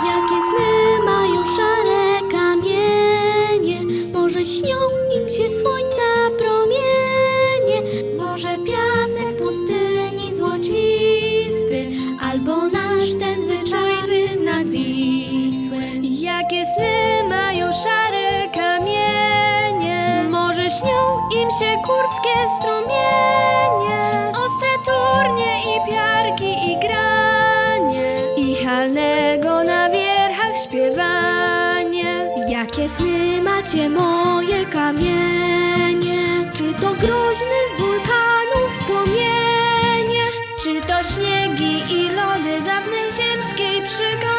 Jakie sny mają szare kamienie, może śnią im się słońca promienie, może piasek pustyni złocisty, albo nasz ten zwyczajny znak Wisły. Jakie sny mają szare kamienie, może śnią im się górskie strumienie, ostre turnie i piarki i granie, i halnego na wierchach śpiewanie. Jakie sny macie moje kamienie, czy to groźnych wulkanów płomienie, Czy to śniegi i lody dawnej ziemskiej przygody?